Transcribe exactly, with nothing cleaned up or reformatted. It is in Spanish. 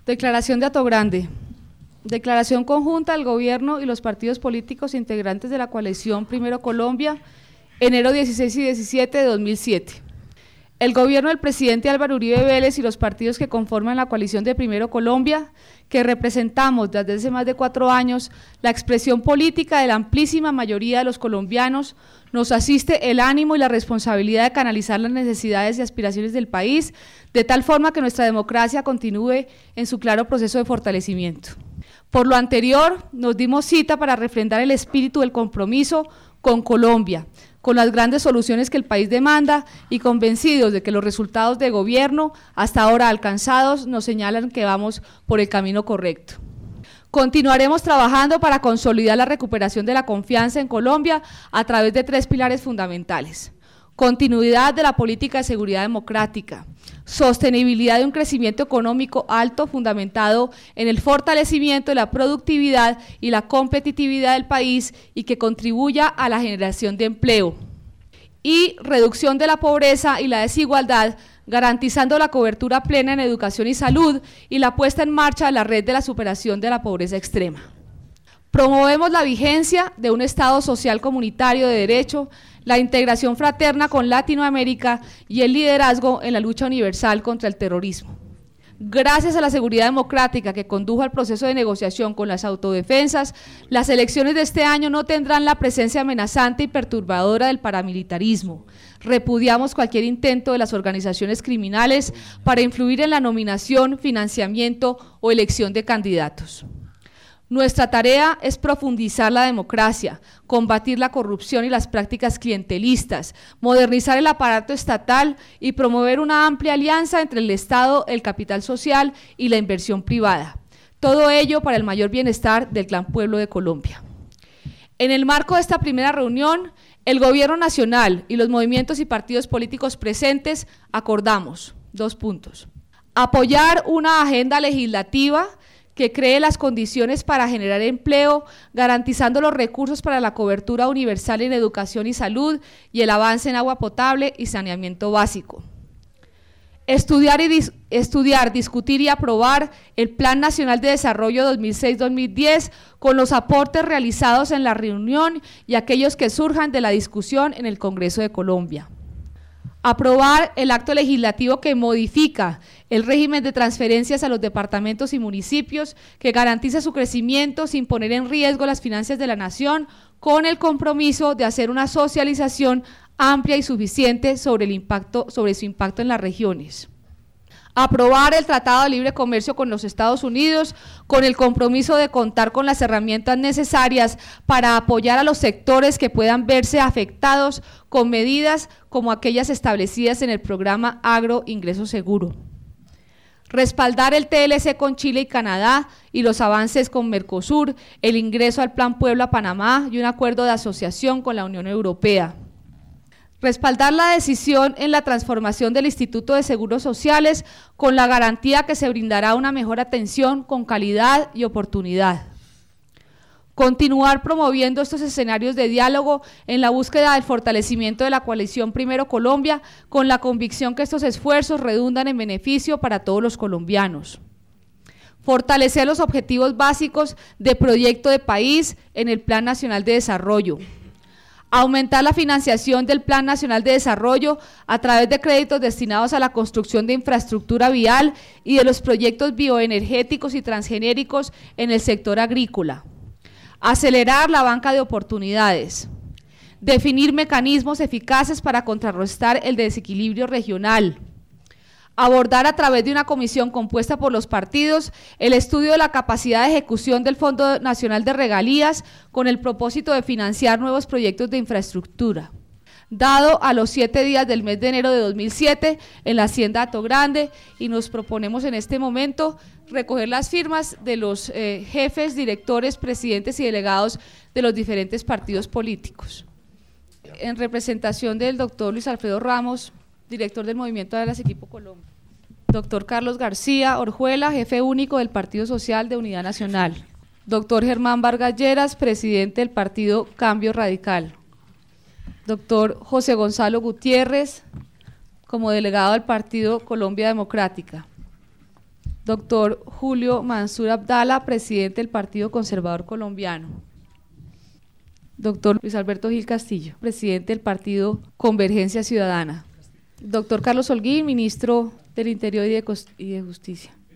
Declaración de Atogrande. Declaración conjunta del Gobierno y los partidos políticos integrantes de la coalición Primero Colombia, enero dieciséis y diecisiete de dos mil siete. El Gobierno del presidente Álvaro Uribe Vélez y los partidos que conforman la coalición de Primero Colombia, que representamos desde hace más de cuatro años la expresión política de la amplísima mayoría de los colombianos, nos asiste el ánimo y la responsabilidad de canalizar las necesidades y aspiraciones del país, de tal forma que nuestra democracia continúe en su claro proceso de fortalecimiento. Por lo anterior, nos dimos cita para refrendar el espíritu del compromiso con Colombia, con las grandes soluciones que el país demanda y convencidos de que los resultados de gobierno hasta ahora alcanzados nos señalan que vamos por el camino correcto. Continuaremos trabajando para consolidar la recuperación de la confianza en Colombia a través de tres pilares fundamentales: continuidad de la política de seguridad democrática, sostenibilidad de un crecimiento económico alto fundamentado en el fortalecimiento de la productividad y la competitividad del país y que contribuya a la generación de empleo, y reducción de la pobreza y la desigualdad, garantizando la cobertura plena en educación y salud y la puesta en marcha de la red de la superación de la pobreza extrema. Promovemos la vigencia de un Estado social comunitario de derecho, la integración fraterna con Latinoamérica y el liderazgo en la lucha universal contra el terrorismo. Gracias a la seguridad democrática que condujo al proceso de negociación con las autodefensas, las elecciones de este año no tendrán la presencia amenazante y perturbadora del paramilitarismo. Repudiamos cualquier intento de las organizaciones criminales para influir en la nominación, financiamiento o elección de candidatos. Nuestra tarea es profundizar la democracia, combatir la corrupción y las prácticas clientelistas, modernizar el aparato estatal y promover una amplia alianza entre el Estado, el capital social y la inversión privada. Todo ello para el mayor bienestar del gran pueblo de Colombia. En el marco de esta primera reunión, el Gobierno Nacional y los movimientos y partidos políticos presentes acordamos dos puntos: apoyar una agenda legislativa que cree las condiciones para generar empleo, garantizando los recursos para la cobertura universal en educación y salud y el avance en agua potable y saneamiento básico. Estudiar, y dis estudiar, discutir y aprobar el Plan Nacional de Desarrollo dos mil seis a dos mil diez con los aportes realizados en la reunión y aquellos que surjan de la discusión en el Congreso de Colombia. Aprobar el acto legislativo que modifica el régimen de transferencias a los departamentos y municipios, que garantiza su crecimiento sin poner en riesgo las finanzas de la nación, con el compromiso de hacer una socialización amplia y suficiente sobre, el impacto, sobre su impacto en las regiones. Aprobar el Tratado de Libre Comercio con los Estados Unidos con el compromiso de contar con las herramientas necesarias para apoyar a los sectores que puedan verse afectados con medidas como aquellas establecidas en el programa Agro Ingreso Seguro. Respaldar el T L C con Chile y Canadá y los avances con Mercosur, el ingreso al Plan Puebla-Panamá y un acuerdo de asociación con la Unión Europea. Respaldar la decisión en la transformación del Instituto de Seguros Sociales con la garantía que se brindará una mejor atención con calidad y oportunidad. Continuar promoviendo estos escenarios de diálogo en la búsqueda del fortalecimiento de la coalición Primero Colombia, con la convicción que estos esfuerzos redundan en beneficio para todos los colombianos. Fortalecer los objetivos básicos de proyecto de país en el Plan Nacional de Desarrollo. Aumentar la financiación del Plan Nacional de Desarrollo a través de créditos destinados a la construcción de infraestructura vial y de los proyectos bioenergéticos y transgenéricos en el sector agrícola. Acelerar la banca de oportunidades. Definir mecanismos eficaces para contrarrestar el desequilibrio regional. Abordar a través de una comisión compuesta por los partidos el estudio de la capacidad de ejecución del Fondo Nacional de Regalías con el propósito de financiar nuevos proyectos de infraestructura. Dado a los siete días del mes de enero de dos mil siete en la Hacienda Atogrande, y nos proponemos en este momento recoger las firmas de los eh, jefes, directores, presidentes y delegados de los diferentes partidos políticos. En representación del doctor Luis Alfredo Ramos, director del Movimiento de las Equipo Colombia. Doctor Carlos García Orjuela, jefe único del Partido Social de Unidad Nacional. Doctor Germán Vargas Lleras, presidente del Partido Cambio Radical. Doctor José Gonzalo Gutiérrez, como delegado del Partido Colombia Democrática. Doctor Julio Mansur Abdala, presidente del Partido Conservador Colombiano. Doctor Luis Alberto Gil Castillo, presidente del Partido Convergencia Ciudadana. Doctor Carlos Holguín, ministro del Interior y de, y de Justicia.